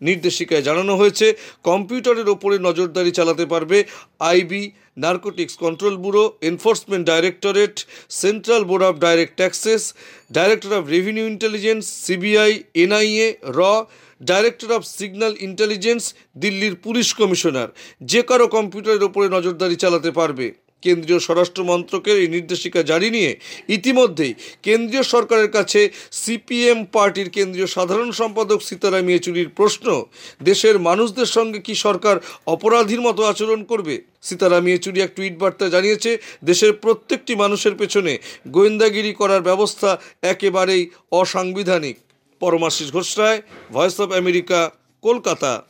নির্দেশিকায় জানানো হয়েছে, কম্পিউটারের ওপরে নজরদারি চালাতে পারবে IB, narcotics control bureau, enforcement directorate, central board of direct taxes, director of revenue intelligence, CBI, NIA, director of signal intelligence, দিল্লির পুলিশ কমিশনার যে কারো কম্পিউটারের ওপরে নজরদারি চালাতে পারবে। কেন্দ্রীয় স্বরাষ্ট্র মন্ত্রকের এই নির্দেশিকা জারি নিয়ে ইতিমধ্যেই কেন্দ্রীয় সরকারের কাছে সিপিএম পার্টির কেন্দ্রীয় সাধারণ সম্পাদক সীতারাম ইয়েচুরির প্রশ্ন, দেশের মানুষদের সঙ্গে কি সরকার অপরাধীর মতো আচরণ করবে? সীতারাম ইয়েচুরি এক টুইট বার্তায় জানিয়েছে, দেশের প্রত্যেকটি মানুষের পেছনে গোয়েন্দাগিরি করার ব্যবস্থা একেবারেই অসাংবিধানিক। Paramashis Ghosh Roy, voice of America, Kolkata.